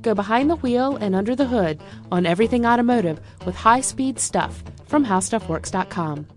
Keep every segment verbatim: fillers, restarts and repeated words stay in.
Go behind the wheel and under the hood on everything automotive with high-speed stuff from how stuff works dot com.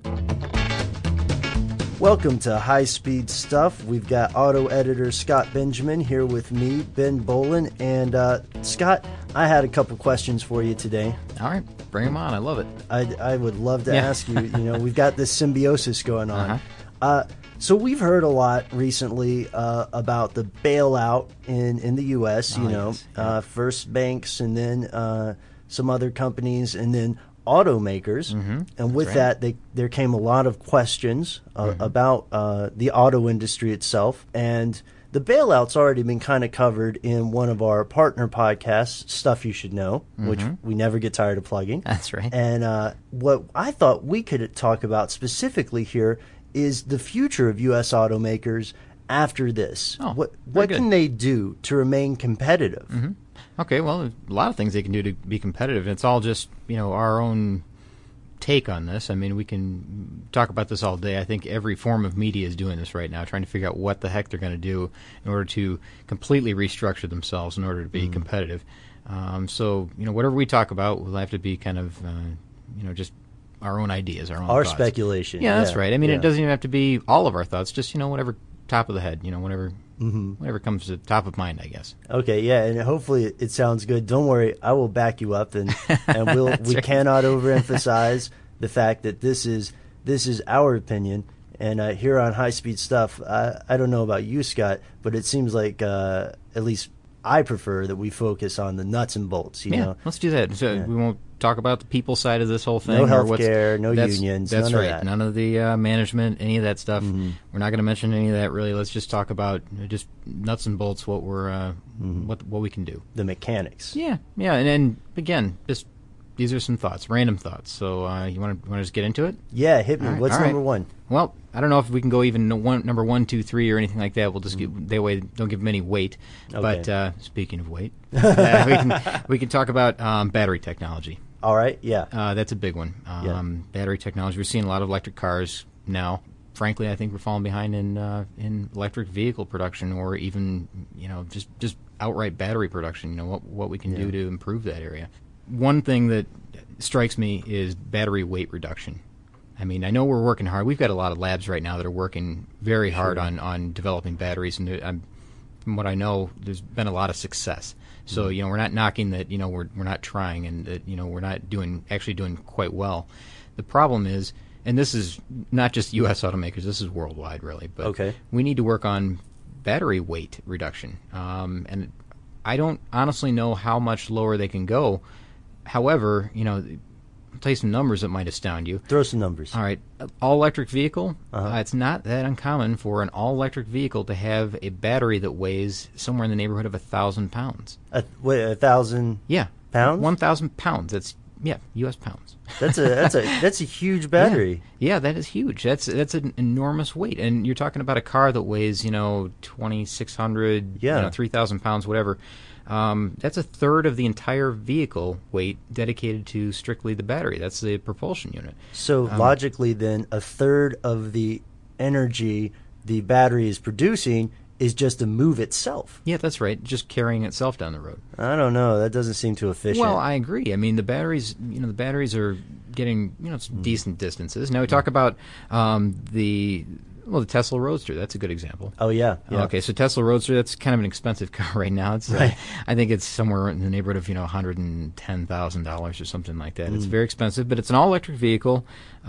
Welcome to High Speed Stuff. We've got auto editor Scott Benjamin here with me, Ben Bolin. And uh, Scott, I had a couple questions for you today. All right, bring them on. I love it. I, I would love to Yeah. ask you, you know, we've got this symbiosis going on. Uh-huh. Uh, so we've heard a lot recently uh, about the bailout in, in the U S, you Oh, know, yes. Yeah. uh, first banks and then uh, some other companies and then automakers. Mm-hmm. And with right. that, they, there came a lot of questions uh, Mm-hmm. about uh, the auto industry itself. And the bailout's already been kind of covered in one of our partner podcasts, Stuff You Should Know, which we never get tired of plugging. That's right. And uh, what I thought we could talk about specifically here is the future of U S automakers after this. Oh, what very what good. can they do to remain competitive? Mm-hmm. Okay, well, there's a lot of things they can do to be competitive. It's all just, you know, our own take on this. I mean, we can talk about this all day. I think every form of media is doing this right now, trying to figure out what the heck they're going to do in order to completely restructure themselves in order to be Mm-hmm. competitive. Um, so, you know, whatever we talk about will have to be kind of, uh, you know, just our own ideas, our own Our thoughts. speculation. Yeah, that's yeah, right. I mean, yeah. it doesn't even have to be all of our thoughts, just, you know, whatever top of the head, you know, whatever Mm-hmm. whatever comes to top of mind, I guess. Okay, yeah, and hopefully it, it sounds good. Don't worry, I will back you up, and and we'll we right. cannot overemphasize the fact that this is this is our opinion. And uh, here on High Speed Stuff, I, I don't know about you, Scott, but it seems like uh, at least I prefer that we focus on the nuts and bolts. You yeah, know, let's do that. So Yeah. we won't talk about the people side of this whole thing. No or health what's- care, no that's- unions, That's none of right. that. None of the uh, management, any of that stuff. Mhm. We're not going to mention any of that really. Let's just talk about uh, just nuts and bolts. What we're uh, Mhm. what what we can do. the mechanics. Yeah, yeah, and then again, just these are some thoughts, random thoughts. So uh, you want to want to just get into it? Yeah, hit me. All right, What's all right. number one? Well, I don't know if we can go even no- one, number one, two, three, or anything like that. We'll just get, that way don't give them any weight. Okay. But uh, speaking of weight, uh, we can we can talk about um, battery technology. All right, yeah. Uh, that's a big one. Um, Yeah. Battery technology. We're seeing a lot of electric cars now. Frankly, I think we're falling behind in uh, in electric vehicle production, or even you know just just outright battery production. You know what what we can Yeah. do to improve that area. One thing that strikes me is battery weight reduction. I mean, I know we're working hard. We've got a lot of labs right now that are working very hard Sure. on, on developing batteries, and I'm, from what I know, there's been a lot of success. So Mm-hmm. you know, we're not knocking that. You know, we're we're not trying, and that you know, we're not doing actually doing quite well. The problem is, and this is not just U S automakers. This is worldwide, really. But Okay. we need to work on battery weight reduction, um, and I don't honestly know how much lower they can go. However, you know, I'll tell you some numbers that might astound you. Throw some numbers. All right, all electric vehicle. Uh-huh. Uh, it's not that uncommon for an all electric vehicle to have a battery that weighs somewhere in the neighborhood of a thousand pounds. A, wait, a thousand Yeah, pounds? One thousand pounds. That's yeah, U S pounds. That's a that's a that's a huge battery. Yeah, yeah, that is huge. That's that's an enormous weight, and you're talking about a car that weighs you know twenty six hundred, Yeah. you know, three thousand pounds, whatever. Um, that's a third of the entire vehicle weight dedicated to strictly the battery. That's the propulsion unit. So Um, logically, then a third of the energy the battery is producing is just to move itself. Yeah, that's right. Just carrying itself down the road. I don't know. That doesn't seem too efficient. Well, I agree. I mean, the batteries, you know, the batteries are getting, you know, some Hmm. decent distances. Now we talk about um, the, well, the Tesla Roadster. That's a good example. oh yeah, yeah. Okay, so Tesla Roadster, that's kind of an expensive car right now. It's, Right. uh, I think it's somewhere in the neighborhood of, you know, one hundred ten thousand dollars or something like that. It's Mm. very expensive, but it's an all-electric vehicle,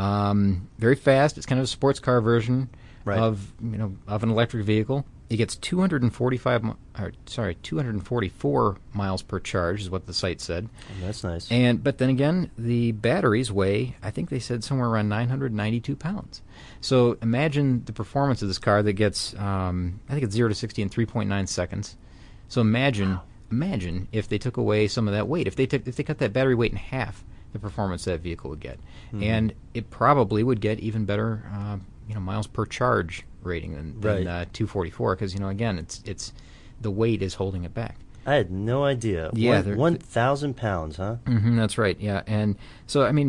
um, very fast. It's kind of a sports car version Right. of, you know, of an electric vehicle. It gets two hundred forty-five, mi- or, sorry, two hundred forty-four miles per charge is what the site said. Oh, that's nice. And but then again, the batteries weigh, I think they said somewhere around nine hundred ninety-two pounds. So imagine the performance of this car that gets, um, I think it's zero to sixty in three point nine seconds. So imagine, imagine if they took away some of that weight. If they took, if they cut that battery weight in half, the performance that vehicle would get, Mhm. and it probably would get even better, uh, you know, miles per charge rating than, than Right. uh, two forty-four. Because you know, again, it's it's the weight is holding it back. I had no idea. Yeah, One- they're- one thousand pounds, huh? hmm that's right. Yeah, and so I mean,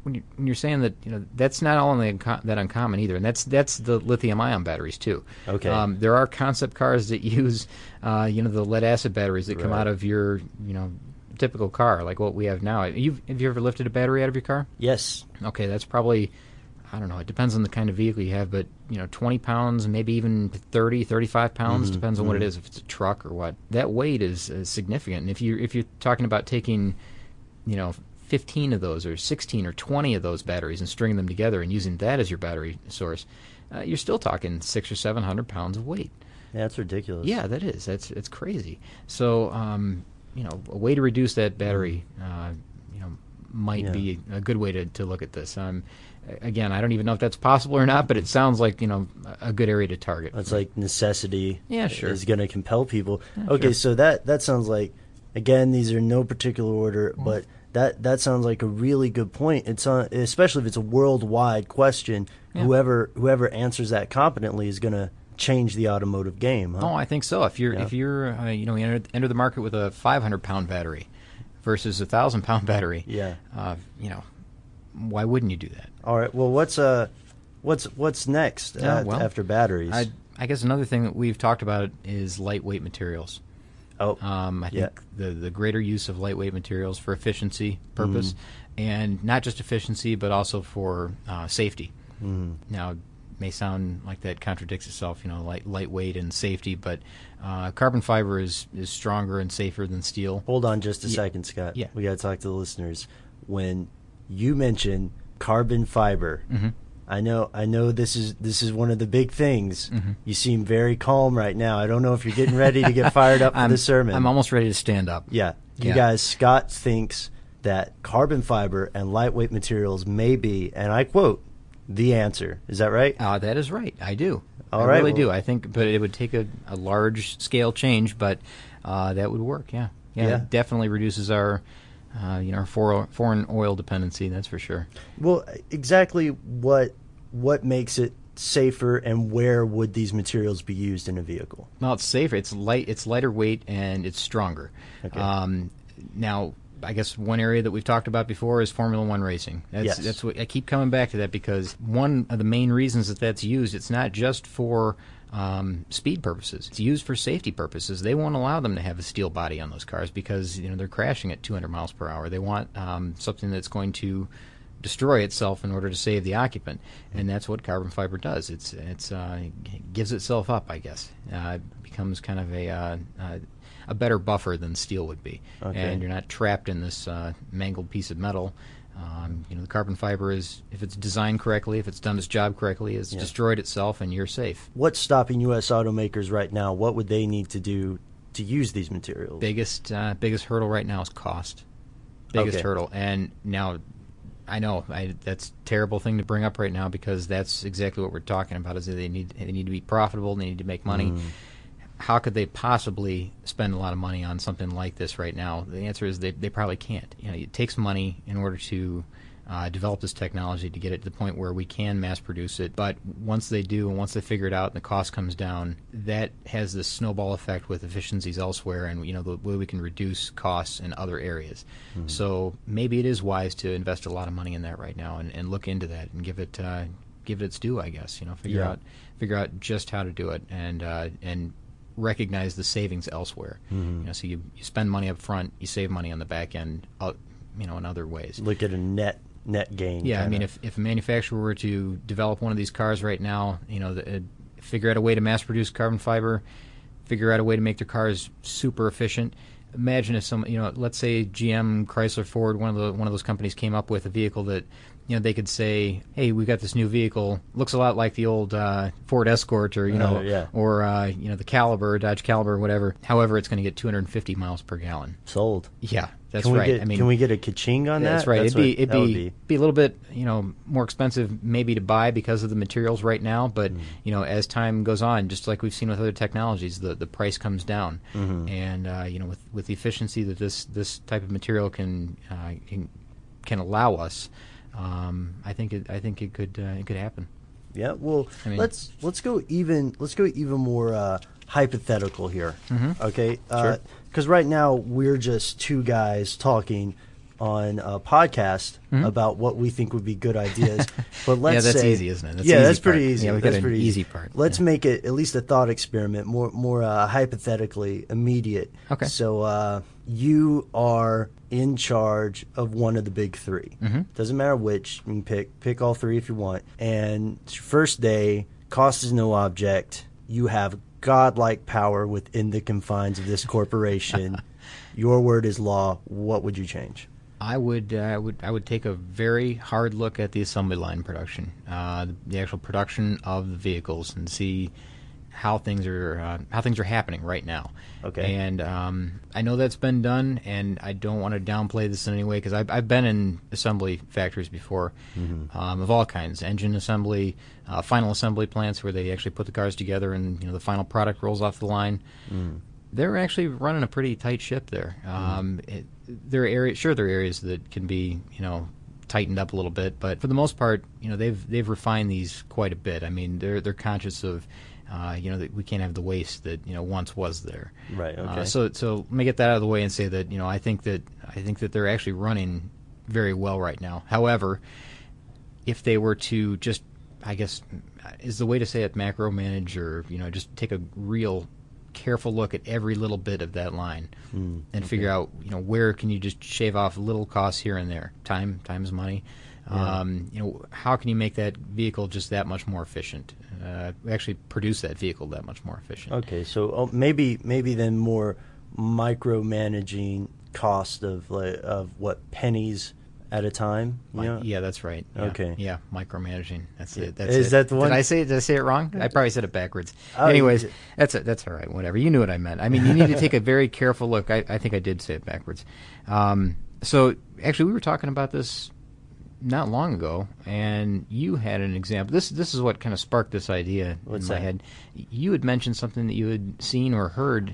when, you, when you're saying that, you know, that's not all unco- that uncommon either, and that's that's the lithium-ion batteries too. Okay. Um, there are concept cars that use, uh, you know, the lead-acid batteries that come Right. out of your, you know, typical car, like what we have now. You've, have you ever lifted a battery out of your car? Yes. Okay, that's probably, I don't know, it depends on the kind of vehicle you have, but, you know, twenty pounds, maybe even thirty, thirty-five pounds, Mm-hmm. depends on what it is, if it's a truck or what. That weight is, is significant. And if, you, if you're talking about taking, you know, fifteen of those or sixteen or twenty of those batteries and stringing them together and using that as your battery source, uh, you're still talking six or seven hundred pounds of weight. Yeah, that's ridiculous. Yeah, that is. That's it's crazy. So, um, you know, a way to reduce that battery, uh, you know, might Yeah. be a good way to, to look at this. Um, again, I don't even know if that's possible or not, but it sounds like, you know, a good area to target. It's like necessity Yeah, sure. is going to compel people. Yeah, okay, sure. so that, that sounds like, again, these are no particular order, but that, that sounds like a really good point. It's on, especially if it's a worldwide question. Yeah. Whoever whoever answers that competently is going to change the automotive game. Huh? Oh, I think so. If you're Yeah. if you're uh, you know you enter, enter the market with a five hundred pound battery versus a thousand pound battery, Yeah. uh, you know, why wouldn't you do that? All right. Well, what's uh, what's what's next Yeah, uh, well, after batteries? I I guess another thing that we've talked about is lightweight materials. oh, Um, I Yeah. think the the greater use of lightweight materials for efficiency purpose, Mm-hmm. and not just efficiency, but also for uh, safety. Mhm. Now, it may sound like that contradicts itself, you know, light lightweight and safety, but uh, carbon fiber is is stronger and safer than steel. hold on just a Yeah. second, Scott. Yeah. We got to talk to the listeners. When you mention carbon fiber, Mm-hmm. I know I know this is this is one of the big things. Mhm. You seem very calm right now. I don't know if you're getting ready to get fired up for I'm, the sermon. I'm almost ready to stand up. yeah. You Yeah. guys, Scott thinks that carbon fiber and lightweight materials may be, and I quote, the answer. Is that right? Uh, that is right. I do. All I right, really well- do. I think, but it would take a, a large scale change, but uh, that would work. Yeah. yeah, Yeah. It definitely reduces our, uh, you know, our for, foreign oil dependency. That's for sure. Well, exactly what what makes it safer, and where would these materials be used in a vehicle? Well, it's safer. It's light. It's lighter weight and it's stronger. Okay. Um, now, I guess one area that we've talked about before is Formula One racing. That's, Yes. that's what I keep coming back to that, because one of the main reasons that that's used, it's not just for um, speed purposes. It's used for safety purposes. They won't allow them to have a steel body on those cars because, you know, they're crashing at two hundred miles per hour. They want um, something that's going to destroy itself in order to save the occupant, and that's what carbon fiber does. It's it's uh, it gives itself up, I guess. Uh, it becomes kind of a uh, uh, a better buffer than steel would be, Okay. and you're not trapped in this uh, mangled piece of metal. Um, you know, the carbon fiber is, if it's designed correctly, if it's done its job correctly, it's Yeah. destroyed itself, and you're safe. What's stopping U S automakers right now? What would they need to do to use these materials? Biggest uh, biggest hurdle right now is cost. Biggest Okay. hurdle, and now I know I, that's a terrible thing to bring up right now, because that's exactly what we're talking about. Is that they need they need to be profitable, they need to make money. Mm. How could they possibly spend a lot of money on something like this right now? The answer is they they probably can't. You know, it takes money in order to uh, develop this technology to get it to the point where we can mass produce it. But once they do, and once they figure it out, and the cost comes down, that has this snowball effect with efficiencies elsewhere, and you know the way we can reduce costs in other areas. Mm-hmm. So maybe it is wise to invest a lot of money in that right now, and, and look into that and give it uh, give it its due. I guess you know figure Yeah. out figure out just how to do it, and uh, and recognize the savings elsewhere. Mhm. You know, so you, you spend money up front, you save money on the back end, uh, you know, in other ways. Look at a net net gain. Yeah, I kinda. mean, if, if a manufacturer were to develop one of these cars right now, you know, the, uh, figure out a way to mass produce carbon fiber, figure out a way to make their cars super efficient. Imagine if some, you know, let's say G M, Chrysler, Ford, one of the one of those companies came up with a vehicle that, you know, they could say, hey, we got this new vehicle, looks a lot like the old uh, Ford Escort, or you know, Uh, yeah. or uh, you know, the Caliber, Dodge Caliber, whatever. However, it's going to get two hundred fifty miles per gallon. sold. Yeah, that's can we right. Get, I mean, can we get a ka-ching on that's that? right. That's it'd be what- it'd that would be, be be a little bit, you know, more expensive maybe to buy because of the materials right now, but Mm. you know, as time goes on, just like we've seen with other technologies, the the price comes down, Mhm. and uh, you know, with with the efficiency that this this type of material can uh, can can allow us, um, I think it I think it could uh, it could happen. Yeah, well, I mean- let's let's go even let's go even more uh, hypothetical here. Mhm. Okay, Sure. because right now we're just two guys talking on a podcast mm-hmm. about what we think would be good ideas. But let's yeah, that's say, easy, isn't it? That's yeah, that's pretty part. easy. Yeah, we that's got an pretty easy easy part. Let's yeah. make it at least a thought experiment, more more uh, hypothetically immediate. Okay. So uh, you are in charge of one of the big three. Mm-hmm. Doesn't matter which. You can pick pick all three if you want. And it's your first day. Cost is no object. You have godlike power within the confines of this corporation. Your word is law. What would you change? I would, uh, I would, I would take a very hard look at the assembly line production, uh, the, the actual production of the vehicles, and see how things are uh, how things are happening right now. Okay. And um, I know that's been done, and I don't want to downplay this in any way because I've, I've been in assembly factories before, mm-hmm. um, of all kinds, engine assembly, uh, final assembly plants where they actually put the cars together and you know the final product rolls off the line. Mm. They're actually running a pretty tight ship there. Um, mm. it, there are areas, sure, there are areas that can be, you know, tightened up a little bit, but for the most part, you know, they've they've refined these quite a bit. I mean, they're they're conscious of, uh, you know, that we can't have the waste that you know once was there. Right. Okay. Uh, so so let me get that out of the way and say that you know I think that I think that they're actually running very well right now. However, if they were to just, I guess, is the way to say it, macro manage, or you know, just take a real careful look at every little bit of that line mm, and okay. figure out, you know, where can you just shave off little costs here and there. Time, time is money. Yeah. Um, you know, how can you make that vehicle just that much more efficient? Uh, actually produce that vehicle that much more efficient. Okay, so oh, maybe maybe then more micromanaging cost of like, of what pennies at a time. You know? Yeah, that's right. Yeah. Okay. Yeah, micromanaging. That's it. That's Is it. that the one? Did I say? Did I say it wrong? I probably said it backwards. Oh, Anyways, that's it. That's all right. Whatever. You knew what I meant. I mean, you need to take a very careful look. I, I think I did say it backwards. Um, so actually, we were talking about this not long ago, and you had an example. This this is what kind of sparked this idea What's in my that? head. You had mentioned something that you had seen or heard.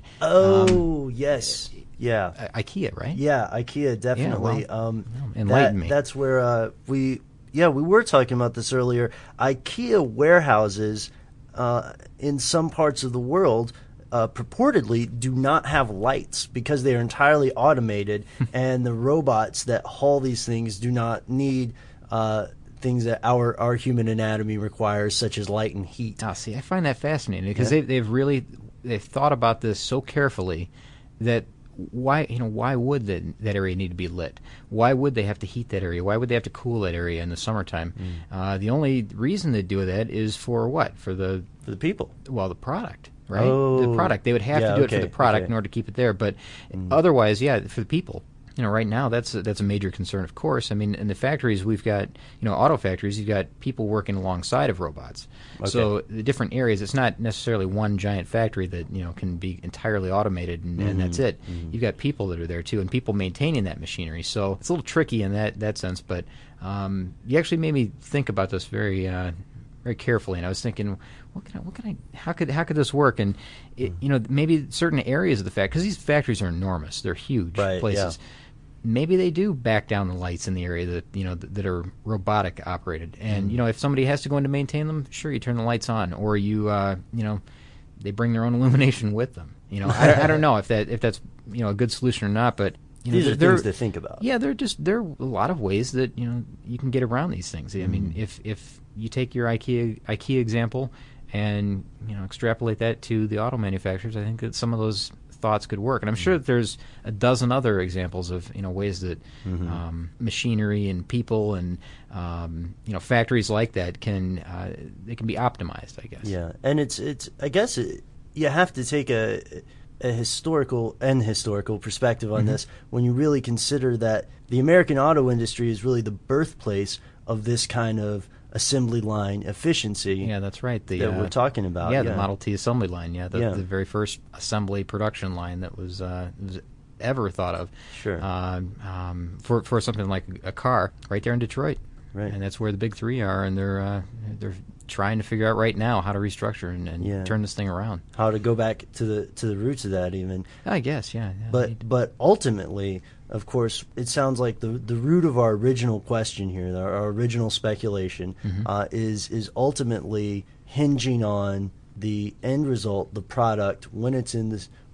Oh um, yes. Yeah, I- IKEA, right? Yeah, IKEA definitely. Yeah, well, um, enlighten that, me. That's where uh, we. Yeah, we were talking about this earlier. IKEA warehouses uh, in some parts of the world uh, purportedly do not have lights because they are entirely automated, and the robots that haul these things do not need uh, things that our our human anatomy requires, such as light and heat. Oh, see, I find that fascinating because Yeah. they've they've really they've thought about this so carefully that. Why you know why would that that area need to be lit? Why would they have to heat that area? Why would they have to cool that area in the summertime? Mm. Uh, the only reason they do that is for what? For the For the people. well, the product, right? Oh. The product. They would have Yeah, to do okay, it for the product okay. in order to keep it there. But otherwise, yeah, for the people. You know, right now that's a, that's a major concern, of course. I mean, in the factories, we've got, you know, auto factories, you've got people working alongside of robots. Okay. So the different areas, it's not necessarily one giant factory that, you know, can be entirely automated and, Mm-hmm. and that's it. Mm-hmm. You've got people that are there, too, and people maintaining that machinery. So it's a little tricky in that, that sense, but um, you actually made me think about this very uh, very carefully, and I was thinking, what can I, what can I, how could, how could this work? And it, you know, maybe certain areas of the factory, because these factories are enormous, they're huge Right, places. yeah. Maybe they do back down the lights in the area that you know that, that are robotic operated, and you know if somebody has to go in to maintain them, sure you turn the lights on, or you uh, you know they bring their own illumination with them. You know, I, I don't know if that if that's you know a good solution or not, but you know, These are there- things to think about. Yeah, there are just there are a lot of ways that you know you can get around these things. I mean, if if you take your IKEA IKEA example and you know extrapolate that to the auto manufacturers, I think that some of those thoughts could work, and I'm sure that there's a dozen other examples of you know ways that Mm-hmm. um, machinery and people and um, you know factories like that can uh, they can be optimized, I guess. Yeah, and it's it's. I guess it, you have to take a a historical and historical perspective on Mm-hmm. this when you really consider that the American auto industry is really the birthplace of this kind of assembly line efficiency. Yeah, that's right. The, that uh, we're talking about. Yeah, the Model T assembly line. Yeah, the, Yeah. the very first assembly production line that was, uh, was ever thought of. Sure. Uh, um, for for something like a car, right there in Detroit. Right. And that's where the big three are, and they're uh, they're trying to figure out right now how to restructure and, and Yeah. turn this thing around. How to go back to the to the roots of that even. I guess, yeah. yeah But but ultimately, of course, it sounds like the the root of our original question here, our, our original speculation, Mm-hmm. uh, is is ultimately hinging on the end result, the product when it's in this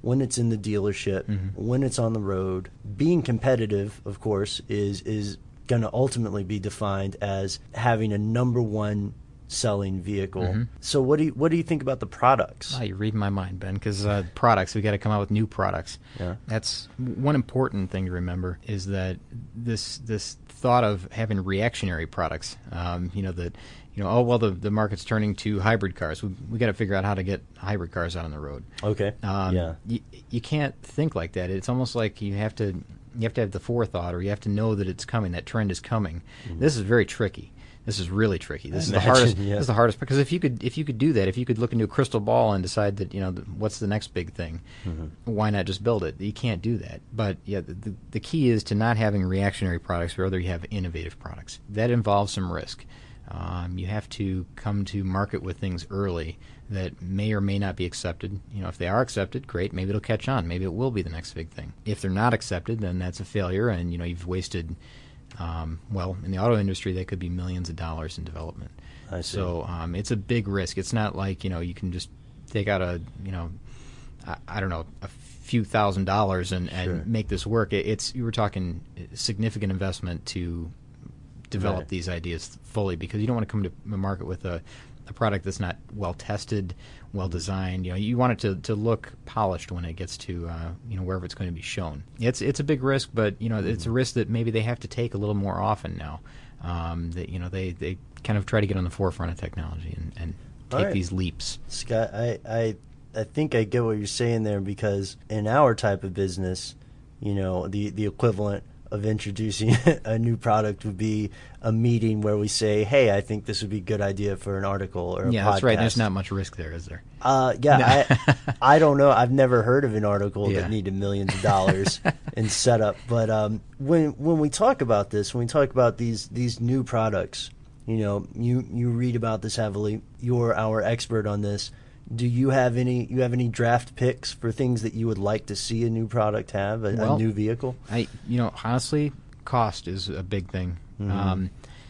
when it's in the dealership, Mm-hmm. when it's on the road. Being competitive, of course, is is going to ultimately be defined as having a number one selling vehicle. Mm-hmm. So what do you what do you think about the products? Oh, you're reading my mind, Ben, because uh, products, we got to come out with new products. Yeah. That's one important thing to remember is that this this thought of having reactionary products, um, you know, that, you know, oh, well, the, the market's turning to hybrid cars. We we got to figure out how to get hybrid cars out on the road. Okay. Um, yeah. You, you can't think like that. It's almost like you have to you have to have the forethought, or you have to know that it's coming, that trend is coming. Mm-hmm. This is very tricky. This is really tricky. This I is imagine, the hardest. yeah. This is the hardest because if you could, if you could do that, if you could look into a crystal ball and decide that, you know, what's the next big thing, mm-hmm. why not just build it? You can't do that. But yeah, the, the, the key is to not having reactionary products, but rather you have innovative products. That involves some risk. Um, you have to come to market with things early that may or may not be accepted. You know, if they are accepted, great. Maybe it'll catch on. Maybe it will be the next big thing. If they're not accepted, then that's a failure, and you know you've wasted. Um, well, in the auto industry, that could be millions of dollars in development. I see. So um, it's a big risk. It's not like, you know, you can just take out a, you know, I, I don't know, a few thousand dollars and, and Sure. make this work. It, it's you were talking significant investment to develop Right. these ideas fully, because you don't want to come to the market with a, a product that's not well tested, well designed. You know, you want it to, to look polished when it gets to uh, you know, wherever it's going to be shown. It's it's a big risk, but you know mm-hmm. it's a risk that maybe they have to take a little more often now. Um, that you know they, they kind of try to get on the forefront of technology and, and take right. these leaps. Scott, I, I I think I get what you're saying there, because in our type of business, you know, the the equivalent of introducing a new product would be a meeting where we say, hey, I think this would be a good idea for an article or a yeah, podcast. that's right. There's not much risk there, is there? Uh, yeah, No. I, I don't know. I've never heard of an article Yeah. that needed millions of dollars in setup. But um, when when we talk about this, when we talk about these these new products, you know, you, you read about this heavily. You're our expert on this. Do you have any you have any draft picks for things that you would like to see a new product have, a, Well, a new vehicle? I, you know, honestly, cost is a big thing. Mm-hmm. Um,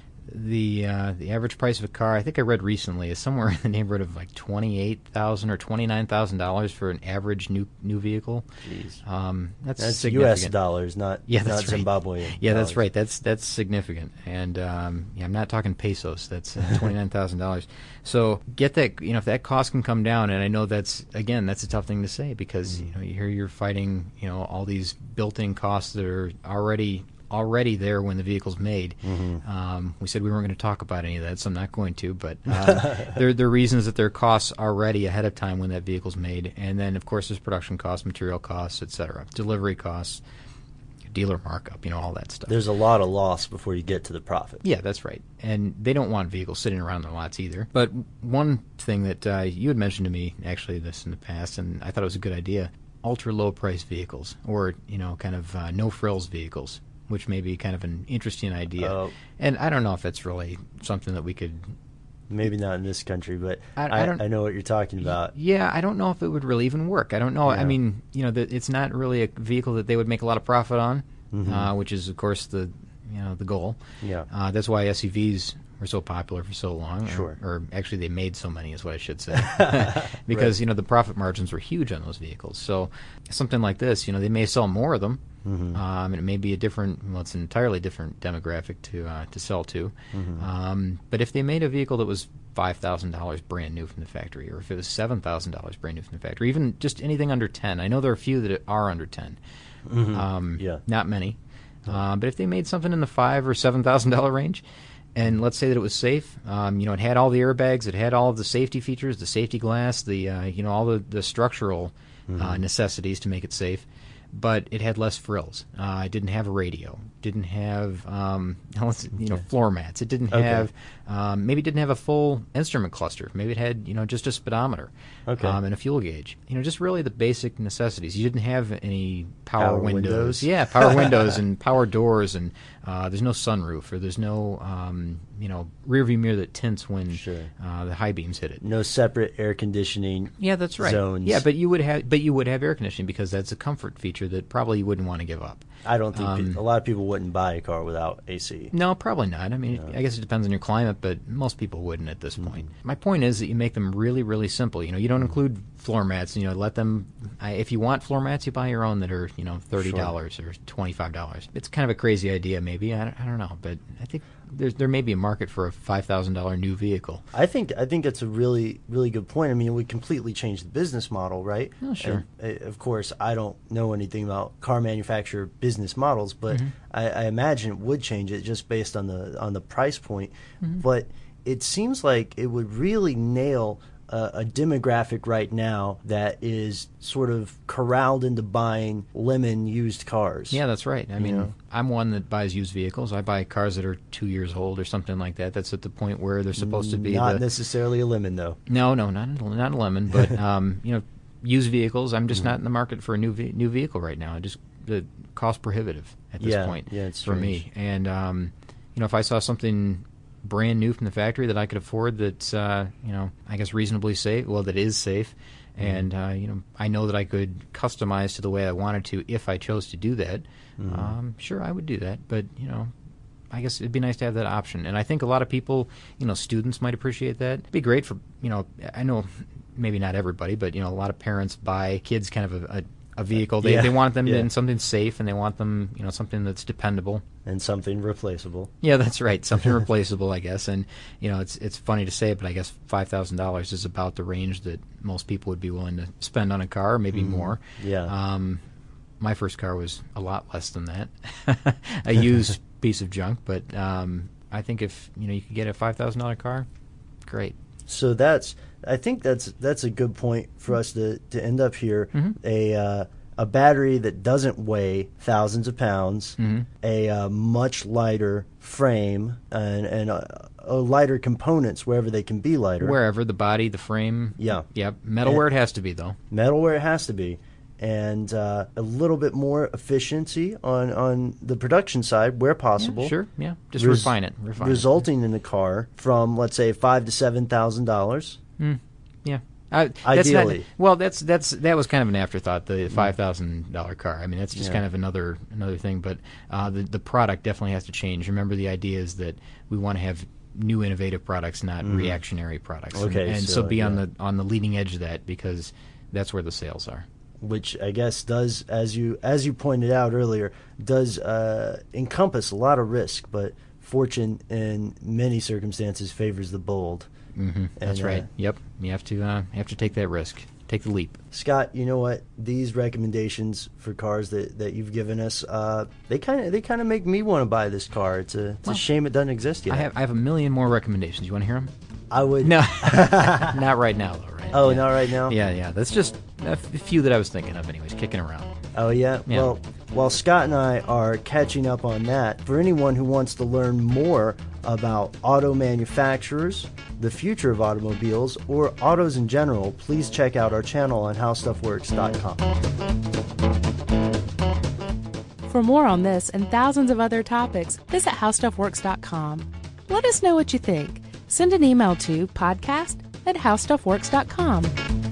the uh, the average price of a car, I think I read recently, is somewhere in the neighborhood of like twenty eight thousand or twenty nine thousand dollars for an average new new vehicle. Jeez. Um, that's That's significant. U S dollars, not Yeah, not that's right. Zimbabwean. Yeah, that's dollars. right. That's that's significant, and um, yeah, I'm not talking pesos. That's uh, twenty nine thousand dollars. So get that. You know, if that cost can come down, and I know that's again that's a tough thing to say, because Mm-hmm. you know you hear you're fighting you know all these built-in costs that are already already there when the vehicle's made. Mm-hmm. Um, we said we weren't going to talk about any of that, so I'm not going to. But uh, there there are reasons that there are costs already ahead of time when that vehicle's made, and then of course there's production costs, material costs, et cetera, delivery costs, dealer markup, you know, all that stuff. There's a lot of loss before you get to the profit. Yeah, that's right. And they don't want vehicles sitting around their lots either. But one thing that uh, you had mentioned to me, actually, this in the past, and I thought it was a good idea, ultra-low-price vehicles, or, you know, kind of uh, no-frills vehicles, which may be kind of an interesting idea. Uh, and I don't know if that's really something that we could... Maybe not in this country, but I- I, I don't- I know what you're talking about. Yeah, I don't know if it would really even work. I don't know. I Yeah. mean, you know, the, it's not really a vehicle that they would make a lot of profit on, Mhm. uh, which is, of course, the you know the goal. Yeah. Uh, that's why S U Vs were so popular for so long. Sure. Or, or actually, they made so many, is what I should say, because Right. you know the profit margins were huge on those vehicles. So something like this, you know, they may sell more of them. Mhm. Um, and it may be a different, well, it's an entirely different demographic to uh, to sell to. Mhm. Um, but if they made a vehicle that was five thousand dollars brand new from the factory, or if it was seven thousand dollars brand new from the factory, even just anything under ten, I know there are a few that are under ten. Mhm. Um, Yeah. Not many. Uh, but if they made something in the five or seven thousand dollar range, and let's say that it was safe, um, you know, it had all the airbags, it had all of the safety features, the safety glass, the uh, you know all the the structural uh, necessities to make it safe, but it had less frills. Uh, it didn't have a radio. Didn't have um, you know floor mats. It didn't Okay. have um, maybe it didn't have a full instrument cluster. Maybe it had you know just a speedometer Okay. um, and a fuel gauge. You know, just really the basic necessities. You didn't have any power, Power windows. windows. Yeah, power windows and power doors, and uh, there's no sunroof, or there's no um, you know rear view mirror that tints when Sure. uh, the high beams hit it. No separate air conditioning. Yeah, that's right. Zones. Yeah, but you would have, but you would have air conditioning, because that's a comfort feature that probably you wouldn't want to give up. I don't think Um, pe- a lot of people wouldn't buy a car without A C. No, probably not. I mean, I guess it depends on your climate, but most people wouldn't at this point. My point is that you make them really, really simple. You know, you don't include floor mats. You know, let them. I, if you want floor mats, you buy your own that are you know thirty dollars sure. or twenty five dollars. It's kind of a crazy idea, maybe. I don't, I don't know, but I think there's there may be a market for a five thousand dollar new vehicle. I think I think that's a really really good point. I mean, it would completely change the business model, right? Oh, sure. And, uh, of course, I don't know anything about car manufacturer business models, but Mm-hmm. I, I imagine it would change it just based on the on the price point. Mm-hmm. But it seems like it would really nail a, a demographic right now that is sort of corralled into buying lemon used cars. Yeah, that's right. I mean, know? I'm one that buys used vehicles. I buy cars that are two years old or something like that. That's at the point where they're supposed to be. Not the, necessarily a lemon, though. No, no, not a, not a lemon, but um, you know, used vehicles. I'm just Mm-hmm. not in the market for a new ve- new vehicle right now. I just the cost prohibitive at this Yeah, point yeah, it's for me. strange. And um, you know, if I saw something brand new from the factory that I could afford, that's uh, you know, I guess reasonably safe. Well, that is safe, Mm-hmm. and uh, you know, I know that I could customize to the way I wanted to if I chose to do that. Mm-hmm. Um, sure, I would do that, but you know. I guess it'd be nice to have that option. And I think a lot of people, you know, students might appreciate that. It'd be great for, you know, I know maybe not everybody, but, you know, a lot of parents buy kids kind of a, a, a vehicle. They, Yeah, they want them yeah. in something safe, and they want them, you know, something that's dependable. And something replaceable. Yeah, that's right. Something replaceable, I guess. And, you know, it's it's funny to say, but I guess five thousand dollars is about the range that most people would be willing to spend on a car, maybe more. Yeah. Um, my first car was a lot less than that. A used piece of junk, but um, I think if you know you could get a five thousand dollar car, great. So that's I think that's that's a good point for us to, to end up here. Mm-hmm. A uh, a battery that doesn't weigh thousands of pounds, Mm-hmm. a uh, much lighter frame, and and uh, uh, lighter components wherever they can be lighter. Wherever the body, the frame, Yeah. yeah, metal And- where it has to be though. Metal where it has to be. And uh, a little bit more efficiency on, on the production side where possible. Yeah, sure, yeah, just Res- refine it, refine resulting in a car from, let's say, five to seven thousand dollars. it. Mm, yeah. I, that's Ideally. not, well, that's that's that was kind of an afterthought. The five thousand dollar car. I mean, that's just Yeah. kind of another another thing. But uh, the the product definitely has to change. Remember, the idea is that we want to have new innovative products, not reactionary products. And- Okay, and, so, so, be on yeah. the on the leading edge of that, because that's where the sales are. Which I guess does, as you as you pointed out earlier, does uh, encompass a lot of risk, but fortune in many circumstances favors the bold. Mm-hmm. That's And, uh, right. Yep. You have to uh, you have to take that risk. Take the leap. Scott, you know what? These recommendations for cars that, that you've given us, uh, they kind of they kind of make me want to buy this car. It's a it's Well, a shame it doesn't exist yet. I have I have a million more recommendations. You want to hear them? I would. No, not right now though. Right? Oh, yeah. not right now. Yeah, yeah. That's just a f- few that I was thinking of, anyways, kicking around. Oh, yeah? Yeah. Well, while Scott and I are catching up on that, for anyone who wants to learn more about auto manufacturers, the future of automobiles, or autos in general, please check out our channel on how stuff works dot com. For more on this and thousands of other topics, visit how stuff works dot com. Let us know what you think. Send an email to podcast at how stuff works dot com.